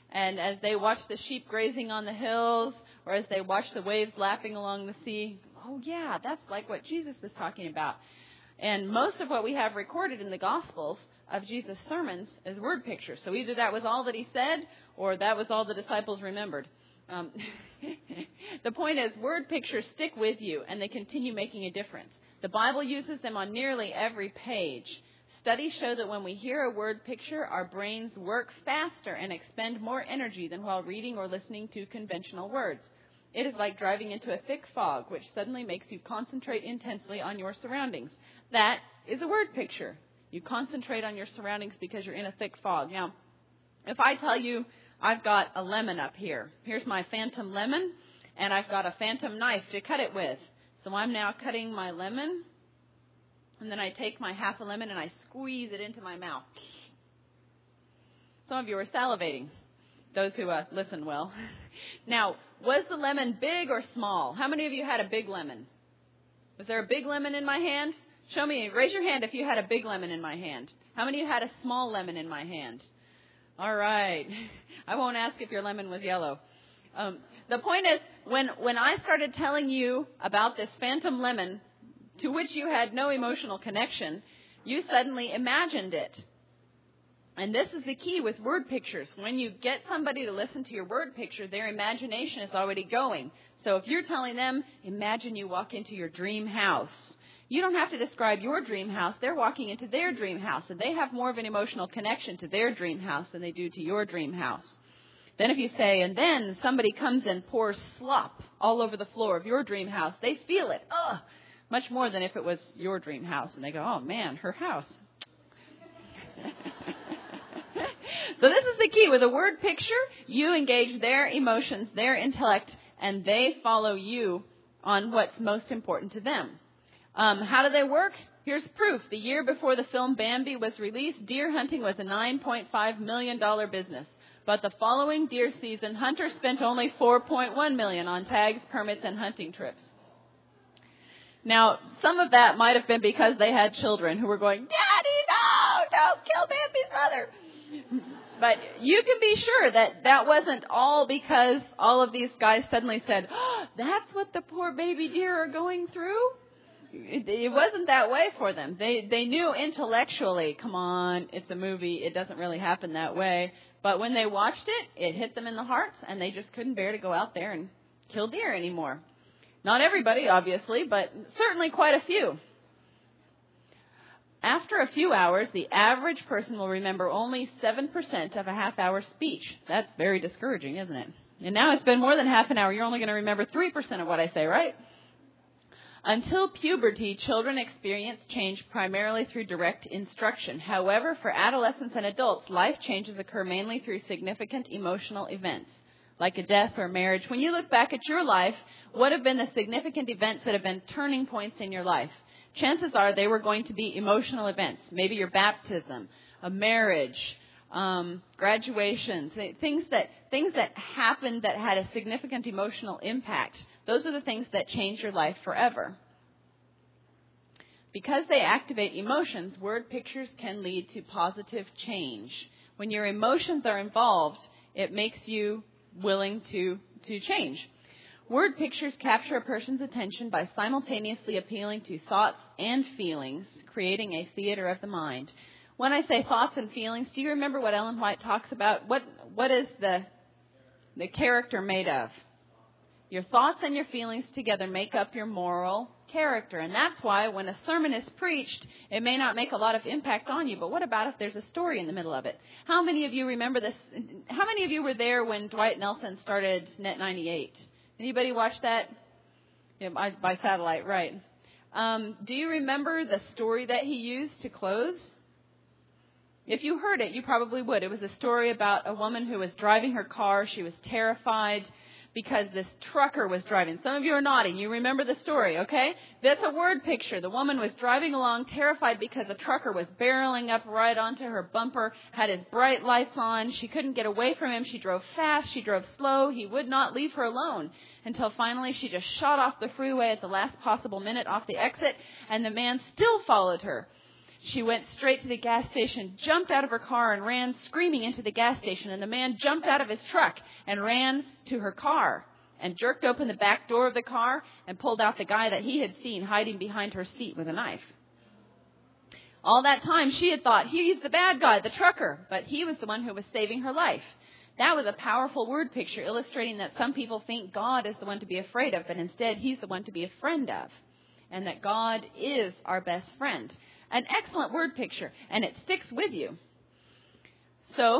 And as they watch the sheep grazing on the hills, or as they watch the waves lapping along the sea, oh yeah, that's like what Jesus was talking about. And most of what we have recorded in the Gospels of Jesus' sermons is word pictures. So either that was all that he said, or that was all the disciples remembered. The point is, word pictures stick with you, and they continue making a difference. The Bible uses them on nearly every page. Studies show that when we hear a word picture, our brains work faster and expend more energy than while reading or listening to conventional words. It is like driving into a thick fog, which suddenly makes you concentrate intensely on your surroundings. That is a word picture. You concentrate on your surroundings because you're in a thick fog. Now, if I tell you I've got a lemon up here, here's my phantom lemon, and I've got a phantom knife to cut it with. So I'm now cutting my lemon, and then I take my half a lemon and I squeeze it into my mouth. Some of you are salivating, those who listen well. Now, was the lemon big or small? How many of you had a big lemon? Was there a big lemon in my hand? Show me, raise your hand if you had a big lemon in my hand. How many of you had a small lemon in my hand? All right. I won't ask if your lemon was yellow. The point is, when I started telling you about this phantom lemon, to which you had no emotional connection, you suddenly imagined it. And this is the key with word pictures. When you get somebody to listen to your word picture, their imagination is already going. So if you're telling them, imagine you walk into your dream house. You don't have to describe your dream house. They're walking into their dream house, and they have more of an emotional connection to their dream house than they do to your dream house. Then if you say, and then somebody comes and pours slop all over the floor of your dream house, they feel it. Ugh! Much more than if it was your dream house. And they go, oh, man, her house. So this is the key. With a word picture, you engage their emotions, their intellect, and they follow you on what's most important to them. How do they work? Here's proof. The year before the film Bambi was released, deer hunting was a $9.5 million business. But the following deer season, hunters spent only $4.1 million on tags, permits, and hunting trips. Now, some of that might have been because they had children who were going, Daddy, no, don't kill Bambi's mother. But you can be sure that that wasn't all because all of these guys suddenly said, oh, that's what the poor baby deer are going through. It wasn't that way for them. They knew intellectually, come on, it's a movie. It doesn't really happen that way. But when they watched it, it hit them in the hearts, and they just couldn't bear to go out there and kill deer anymore. Not everybody, obviously, but certainly quite a few. After a few hours, the average person will remember only 7% of a half-hour speech. That's very discouraging, isn't it? And now it's been more than half an hour. You're only going to remember 3% of what I say, right? Until puberty, children experience change primarily through direct instruction. However, for adolescents and adults, life changes occur mainly through significant emotional events, like a death or marriage. When you look back at your life, what have been the significant events that have been turning points in your life? Chances are they were going to be emotional events. Maybe your baptism, a marriage, graduations, things that happened that had a significant emotional impact. Those are the things that change your life forever. Because they activate emotions, word pictures can lead to positive change. When your emotions are involved, it makes you willing to change. Word pictures capture a person's attention by simultaneously appealing to thoughts and feelings, creating a theater of the mind. When I say thoughts and feelings, do you remember what Ellen White talks about? What is the character made of? Your thoughts and your feelings together make up your moral character. And that's why when a sermon is preached, it may not make a lot of impact on you. But what about if there's a story in the middle of it? How many of you remember this? How many of you were there when Dwight Nelson started Net 98? Anybody watch that? Yeah, by satellite, right. Do you remember the story that he used to close? If you heard it, you probably would. It was a story about a woman who was driving her car. She was terrified because this trucker was driving. Some of you are nodding. You remember the story, okay? That's a word picture. The woman was driving along terrified because a trucker was barreling up right onto her bumper, had his bright lights on. She couldn't get away from him. She drove fast. She drove slow. He would not leave her alone until finally she just shot off the freeway at the last possible minute off the exit, and the man still followed her. She went straight to the gas station, jumped out of her car, and ran screaming into the gas station. And the man jumped out of his truck and ran to her car and jerked open the back door of the car and pulled out the guy that he had seen hiding behind her seat with a knife. All that time, she had thought he's the bad guy, the trucker, but he was the one who was saving her life. That was a powerful word picture illustrating that some people think God is the one to be afraid of, but instead he's the one to be a friend of, and that God is our best friend. An excellent word picture, and it sticks with you. So,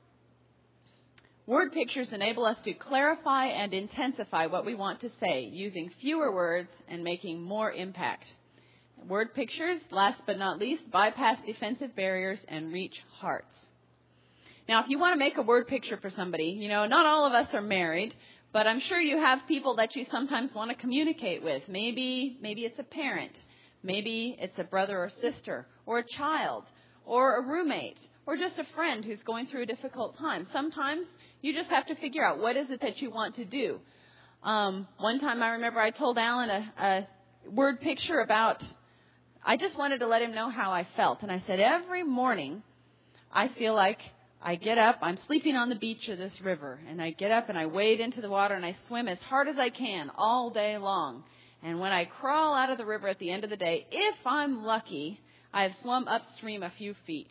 word pictures enable us to clarify and intensify what we want to say, using fewer words and making more impact. Word pictures, last but not least, bypass defensive barriers and reach hearts. Now, if you want to make a word picture for somebody, not all of us are married, but I'm sure you have people that you sometimes want to communicate with. Maybe it's a parent. Maybe it's a brother or sister, or a child, or a roommate, or just a friend who's going through a difficult time. Sometimes you just have to figure out what is it that you want to do. One time I remember I told Alan a word picture about, I just wanted to let him know how I felt. And I said, every morning I feel like I get up, I'm sleeping on the beach of this river, and I get up and I wade into the water and I swim as hard as I can all day long. And when I crawl out of the river at the end of the day, if I'm lucky, I've swum upstream a few feet.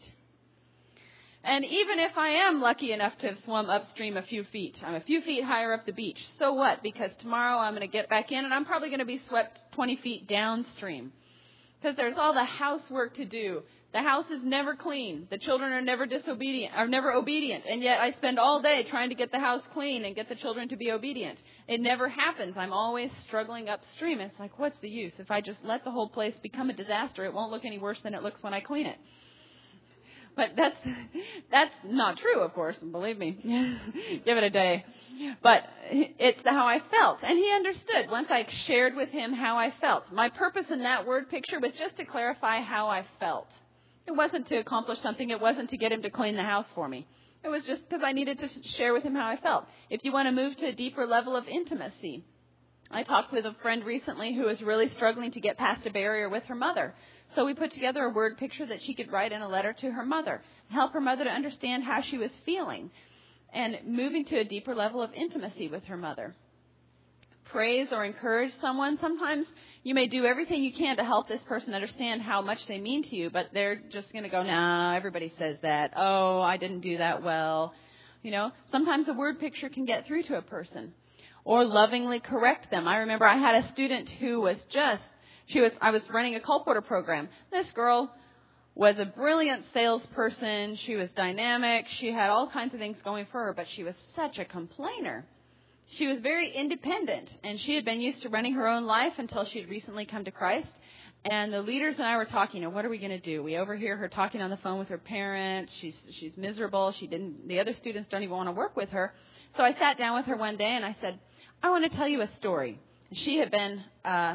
And even if I am lucky enough to have swum upstream a few feet, I'm a few feet higher up the beach. So what? Because tomorrow I'm going to get back in and I'm probably going to be swept 20 feet downstream. Because there's all the housework to do. The house is never clean. The children are never obedient. And yet I spend all day trying to get the house clean and get the children to be obedient. It never happens. I'm always struggling upstream. It's like, what's the use? If I just let the whole place become a disaster, it won't look any worse than it looks when I clean it. But that's not true, of course. Believe me. Give it a day. But it's how I felt. And he understood once I shared with him how I felt. My purpose in that word picture was just to clarify how I felt. It wasn't to accomplish something. It wasn't to get him to clean the house for me. It was just because I needed to share with him how I felt. If you want to move to a deeper level of intimacy, I talked with a friend recently who was really struggling to get past a barrier with her mother. So we put together a word picture that she could write in a letter to her mother, help her mother to understand how she was feeling, and moving to a deeper level of intimacy with her mother. Praise or encourage someone. Sometimes you may do everything you can to help this person understand how much they mean to you, but they're just going to go, nah, everybody says that. Oh, I didn't do that well. Sometimes a word picture can get through to a person. Or lovingly correct them. I remember I had a student who was I was running a colporteur program. This girl was a brilliant salesperson. She was dynamic. She had all kinds of things going for her, but she was such a complainer. She was very independent, and she had been used to running her own life until she had recently come to Christ. And the leaders and I were talking, what are we going to do? We overhear her talking on the phone with her parents. She's miserable. The other students don't even want to work with her. So I sat down with her one day and I said, I want to tell you a story. She had been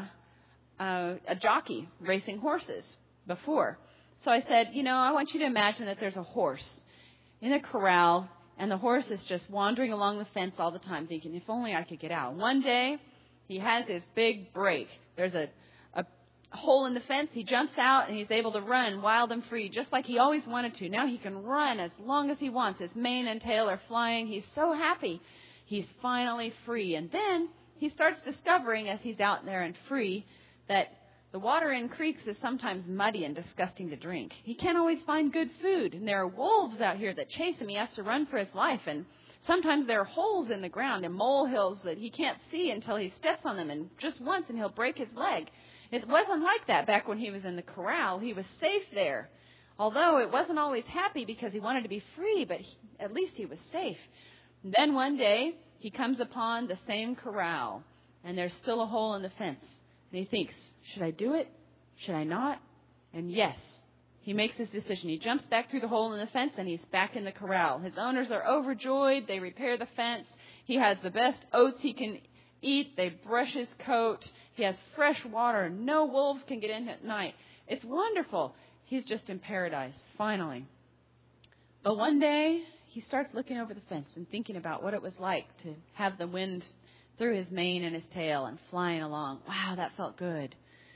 a jockey racing horses before. So I said, I want you to imagine that there's a horse in a corral, and the horse is just wandering along the fence all the time, thinking, if only I could get out. One day, he has his big break. There's a hole in the fence. He jumps out, and he's able to run wild and free, just like he always wanted to. Now he can run as long as he wants. His mane and tail are flying. He's so happy. He's finally free. And then he starts discovering, as he's out there and free, that the water in creeks is sometimes muddy and disgusting to drink. He can't always find good food. And there are wolves out here that chase him. He has to run for his life. And sometimes there are holes in the ground and molehills that he can't see until he steps on them. And just once and he'll break his leg. It wasn't like that back when he was in the corral. He was safe there. Although it wasn't always happy because he wanted to be free, but at least he was safe. And then one day he comes upon the same corral. And there's still a hole in the fence. And he thinks, should I do it? Should I not? And yes, he makes his decision. He jumps back through the hole in the fence and he's back in the corral. His owners are overjoyed. They repair the fence. He has the best oats he can eat. They brush his coat. He has fresh water. No wolves can get in at night. It's wonderful. He's just in paradise, finally. But one day, he starts looking over the fence and thinking about what it was like to have the wind through his mane and his tail and flying along. Wow, that felt good.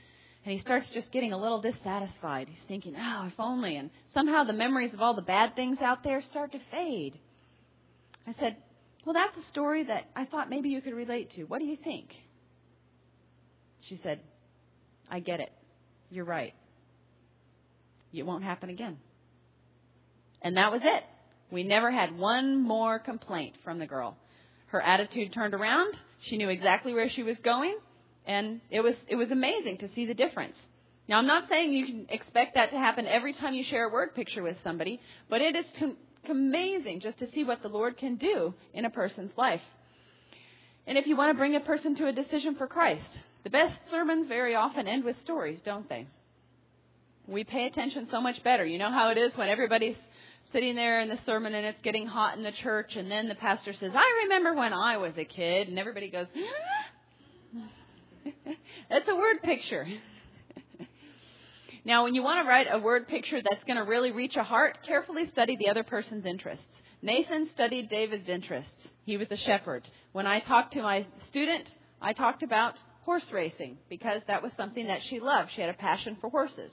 And he starts just getting a little dissatisfied. He's thinking, oh, if only. And somehow the memories of all the bad things out there start to fade. I said, well, that's a story that I thought maybe you could relate to. What do you think? She said, I get it. You're right. It won't happen again. And that was it. We never had one more complaint from the girl. Her attitude turned around. She knew exactly where she was going. And it was amazing to see the difference. Now, I'm not saying you can expect that to happen every time you share a word picture with somebody, but it is amazing just to see what the Lord can do in a person's life. And if you want to bring a person to a decision for Christ, the best sermons very often end with stories, don't they? We pay attention so much better. You know how it is when everybody's sitting there in the sermon and it's getting hot in the church, and then the pastor says, I remember when I was a kid, and everybody goes, It's a word picture. Now, when you want to write a word picture that's going to really reach a heart, carefully study the other person's interests. Nathan studied David's interests. He was a shepherd. When I talked to my student, I talked about horse racing because that was something that she loved. She had a passion for horses.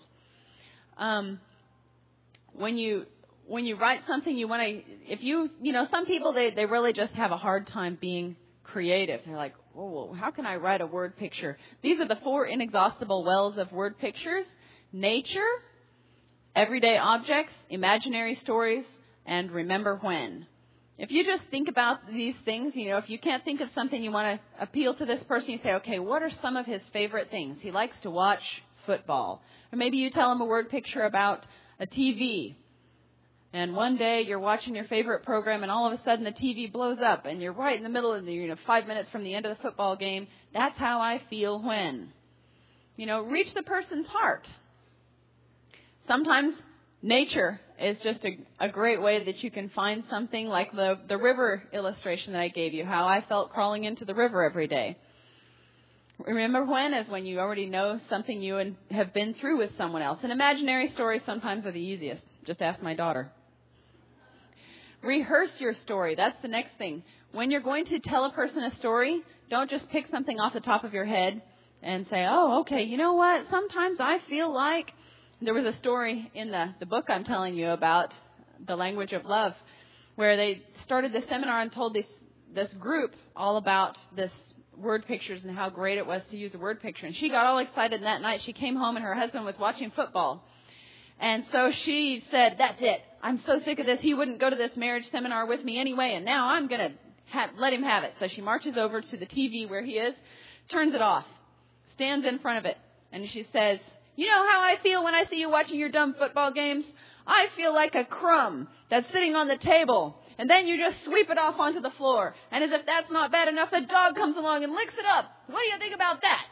When you write something, you want to, some people, they really just have a hard time being creative. They're like, oh, how can I write a word picture? These are the 4 inexhaustible wells of word pictures: nature, everyday objects, imaginary stories, and remember when. If you just think about these things, if you can't think of something you want to appeal to this person, you say, okay, what are some of his favorite things? He likes to watch football. Or maybe you tell him a word picture about a TV. And one day you're watching your favorite program and all of a sudden the TV blows up and you're right in the middle of 5 minutes from the end of the football game. That's how I feel when. Reach the person's heart. Sometimes nature is just a great way that you can find something like the river illustration that I gave you, how I felt crawling into the river every day. Remember when is when you already know something you have been through with someone else. And imaginary stories sometimes are the easiest. Just ask my daughter. Rehearse your story. That's the next thing. When you're going to tell a person a story, don't just pick something off the top of your head and say, oh, okay, you know what? Sometimes I feel like... There was a story in the book I'm telling you about, The Language of Love, where they started the seminar and told this group all about this word pictures and how great it was to use a word picture. And she got all excited, and that night she came home and her husband was watching football. And so she said, that's it. I'm so sick of this. He wouldn't go to this marriage seminar with me anyway, and now I'm going to let him have it. So she marches over to the TV where he is, turns it off, stands in front of it, and she says, you know how I feel when I see you watching your dumb football games? I feel like a crumb that's sitting on the table, and then you just sweep it off onto the floor. And as if that's not bad enough, the dog comes along and licks it up. What do you think about that?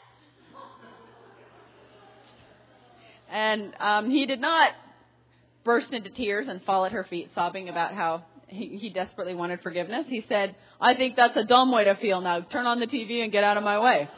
And he did not burst into tears and fall at her feet sobbing about how he desperately wanted forgiveness. He said, I think that's a dumb way to feel now. Turn on the TV and get out of my way.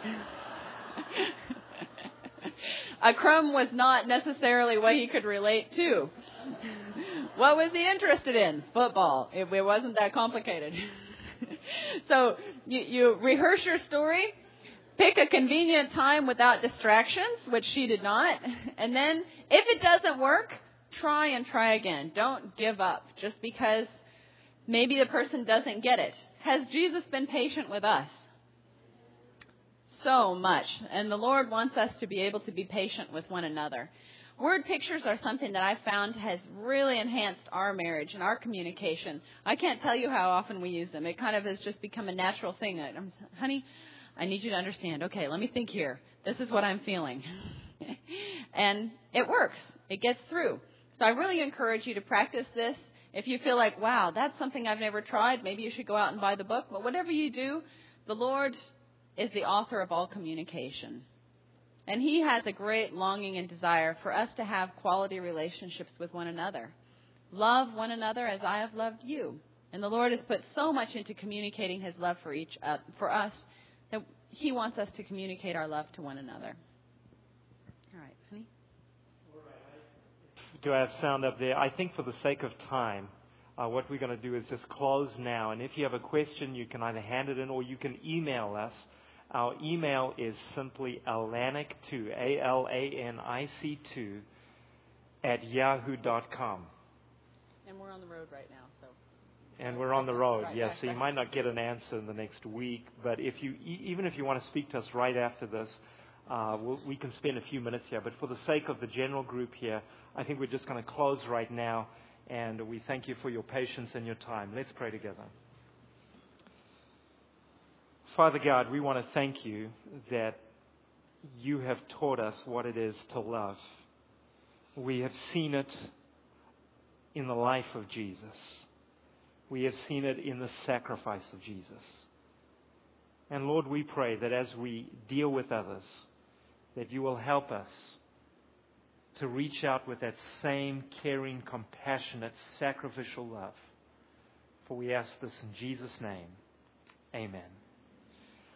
A crumb was not necessarily what he could relate to. What was he interested in? Football. It wasn't that complicated. So you rehearse your story, pick a convenient time without distractions, which she did not. And then if it doesn't work, try and try again. Don't give up just because maybe the person doesn't get it. Has Jesus been patient with us? So much. And the Lord wants us to be able to be patient with one another. Word pictures are something that I found has really enhanced our marriage and our communication. I can't tell you how often we use them. It kind of has just become a natural thing. Honey, I need you to understand. Okay, let me think here. This is what I'm feeling. And it works. It gets through. So I really encourage you to practice this. If you feel like, wow, that's something I've never tried, maybe you should go out and buy the book. But whatever you do, the Lord is the author of all communication. And He has a great longing and desire for us to have quality relationships with one another. Love one another as I have loved you. And the Lord has put so much into communicating His love for us that He wants us to communicate our love to one another. All right, honey? Do I have sound up there? I think for the sake of time, what we're going to do is just close now. And if you have a question, you can either hand it in or you can email us. Our email is simply alanic2, ALANIC2, @yahoo.com. And we're on the road right now, so. And we're on the road, Right, yes. right, So you right. might not get an answer in the next week, but if you, even if you want to speak to us right after this, we can spend a few minutes here. But for the sake of the general group here, I think we're just going to close right now, and we thank you for your patience and your time. Let's pray together. Father God, we want to thank you that you have taught us what it is to love. We have seen it in the life of Jesus. We have seen it in the sacrifice of Jesus. And Lord, we pray that as we deal with others, that you will help us to reach out with that same caring, compassionate, sacrificial love. For we ask this in Jesus' name. Amen.